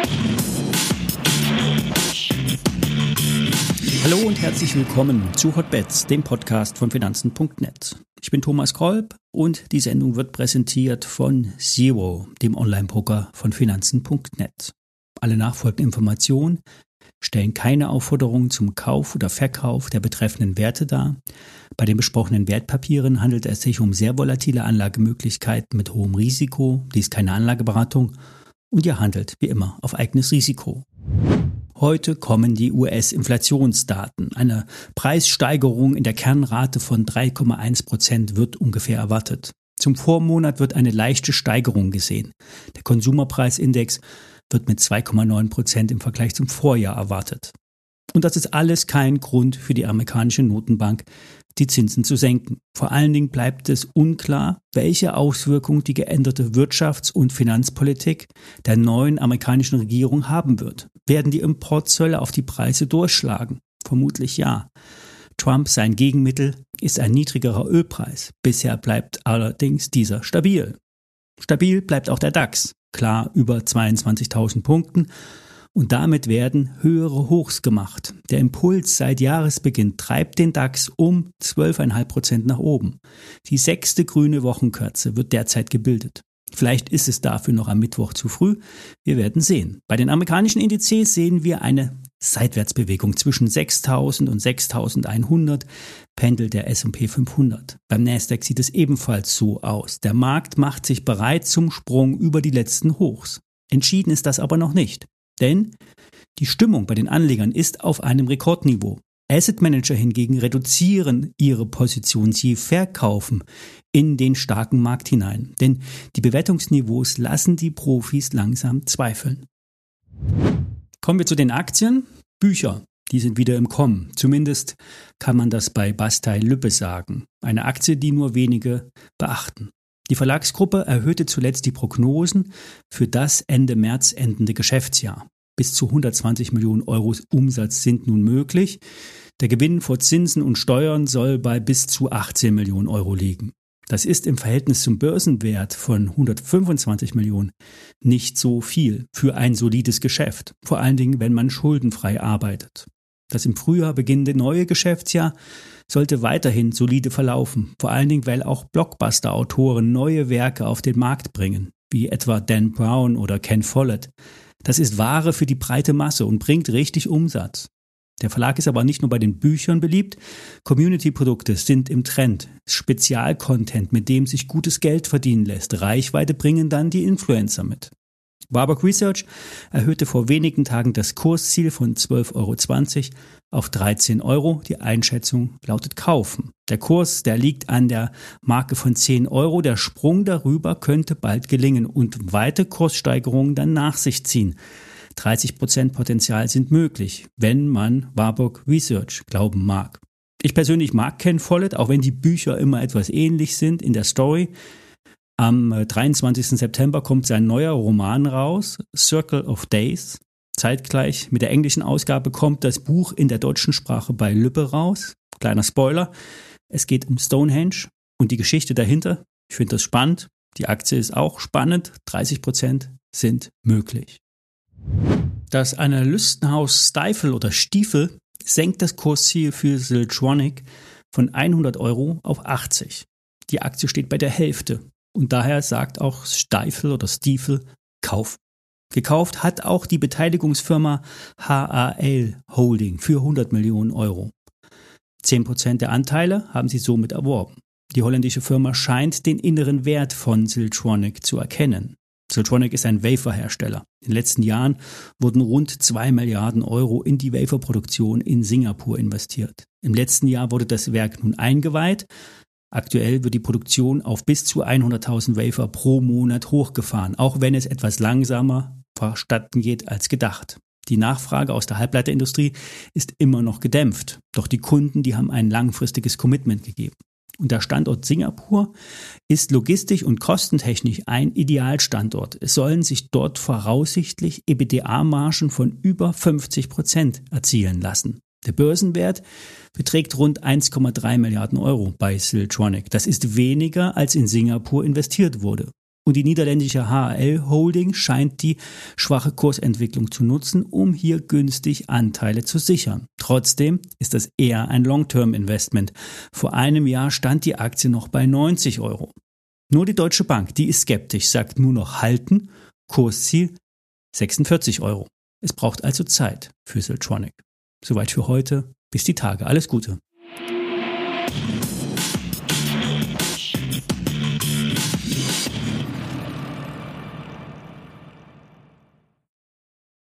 Hallo und herzlich willkommen zu Hotbets, dem Podcast von Finanzen.net. Ich bin Thomas Kolb und die Sendung wird präsentiert von Zero, dem Online-Broker von Finanzen.net. Alle nachfolgenden Informationen stellen keine Aufforderung zum Kauf oder Verkauf der betreffenden Werte dar. Bei den besprochenen Wertpapieren handelt es sich um sehr volatile Anlagemöglichkeiten mit hohem Risiko. Dies ist keine Anlageberatung und ihr handelt wie immer auf eigenes Risiko. Heute kommen die US-Inflationsdaten. Eine Preissteigerung in der Kernrate von 3,1% wird ungefähr erwartet. Zum Vormonat wird eine leichte Steigerung gesehen. Der Konsumerpreisindex wird mit 2,9% im Vergleich zum Vorjahr erwartet. Und das ist alles kein Grund für die amerikanische Notenbank, die Zinsen zu senken. Vor allen Dingen bleibt es unklar, welche Auswirkungen die geänderte Wirtschafts- und Finanzpolitik der neuen amerikanischen Regierung haben wird. Werden die Importzölle auf die Preise durchschlagen? Vermutlich ja. Trump, sein Gegenmittel, ist ein niedrigerer Ölpreis. Bisher bleibt allerdings dieser stabil. Stabil bleibt auch der DAX, klar über 22.000 Punkten. Und damit werden höhere Hochs gemacht. Der Impuls seit Jahresbeginn treibt den DAX um 12,5% nach oben. Die 6. grüne Wochenkerze wird derzeit gebildet. Vielleicht ist es dafür noch am Mittwoch zu früh. Wir werden sehen. Bei den amerikanischen Indizes sehen wir eine Seitwärtsbewegung zwischen 6.000 und 6.100 pendelt der S&P 500. Beim Nasdaq sieht es ebenfalls so aus. Der Markt macht sich bereit zum Sprung über die letzten Hochs. Entschieden ist das aber noch nicht. Denn die Stimmung bei den Anlegern ist auf einem Rekordniveau. Asset Manager hingegen reduzieren ihre Position, sie verkaufen in den starken Markt hinein. Denn die Bewertungsniveaus lassen die Profis langsam zweifeln. Kommen wir zu den Aktien. Bücher, die sind wieder im Kommen. Zumindest kann man das bei Bastei-Lübbe sagen. Eine Aktie, die nur wenige beachten. Die Verlagsgruppe erhöhte zuletzt die Prognosen für das Ende März endende Geschäftsjahr. Bis zu 120 Millionen Euro Umsatz sind nun möglich. Der Gewinn vor Zinsen und Steuern soll bei bis zu 18 Millionen Euro liegen. Das ist im Verhältnis zum Börsenwert von 125 Millionen nicht so viel für ein solides Geschäft. Vor allen Dingen, wenn man schuldenfrei arbeitet. Das im Frühjahr beginnende neue Geschäftsjahr sollte weiterhin solide verlaufen, vor allen Dingen, weil auch Blockbuster-Autoren neue Werke auf den Markt bringen, wie etwa Dan Brown oder Ken Follett. Das ist Ware für die breite Masse und bringt richtig Umsatz. Der Verlag ist aber nicht nur bei den Büchern beliebt, Community-Produkte sind im Trend, Spezialcontent, mit dem sich gutes Geld verdienen lässt, Reichweite bringen dann die Influencer mit. Warburg Research erhöhte vor wenigen Tagen das Kursziel von 12,20 € auf 13 €. Die Einschätzung lautet kaufen. Der Kurs, der liegt an der Marke von 10 €. Der Sprung darüber könnte bald gelingen und weite Kurssteigerungen dann nach sich ziehen. 30% Potenzial sind möglich, wenn man Warburg Research glauben mag. Ich persönlich mag Ken Follett, auch wenn die Bücher immer etwas ähnlich sind in der Story. Am 23. September kommt sein neuer Roman raus, Circle of Days. Zeitgleich mit der englischen Ausgabe kommt das Buch in der deutschen Sprache bei Lübbe raus. Kleiner Spoiler, es geht um Stonehenge und die Geschichte dahinter. Ich finde das spannend. Die Aktie ist auch spannend. 30% sind möglich. Das Analystenhaus Stifel oder Stiefel senkt das Kursziel für Siltronic von 100 € auf 80. Die Aktie steht bei der Hälfte. Und daher sagt auch Stifel oder Stiefel Kauf. Gekauft hat auch die Beteiligungsfirma HAL Holding für 100 Millionen Euro. 10% der Anteile haben sie somit erworben. Die holländische Firma scheint den inneren Wert von Siltronic zu erkennen. Siltronic ist ein Waferhersteller. In den letzten Jahren wurden rund 2 Milliarden Euro in die Waferproduktion in Singapur investiert. Im letzten Jahr wurde das Werk nun eingeweiht. Aktuell wird die Produktion auf bis zu 100.000 Wafer pro Monat hochgefahren, auch wenn es etwas langsamer vonstatten geht als gedacht. Die Nachfrage aus der Halbleiterindustrie ist immer noch gedämpft, doch die Kunden, die haben ein langfristiges Commitment gegeben. Und der Standort Singapur ist logistisch und kostentechnisch ein Idealstandort. Es sollen sich dort voraussichtlich EBITDA-Margen von über 50% erzielen lassen. Der Börsenwert beträgt rund 1,3 Milliarden Euro bei Siltronic. Das ist weniger, als in Singapur investiert wurde. Und die niederländische HAL Holding scheint die schwache Kursentwicklung zu nutzen, um hier günstig Anteile zu sichern. Trotzdem ist das eher ein Long-Term-Investment. Vor einem Jahr stand die Aktie noch bei 90 Euro. Nur die Deutsche Bank, die ist skeptisch, sagt nur noch halten, Kursziel 46 Euro. Es braucht also Zeit für Siltronic. Soweit für heute. Bis die Tage. Alles Gute.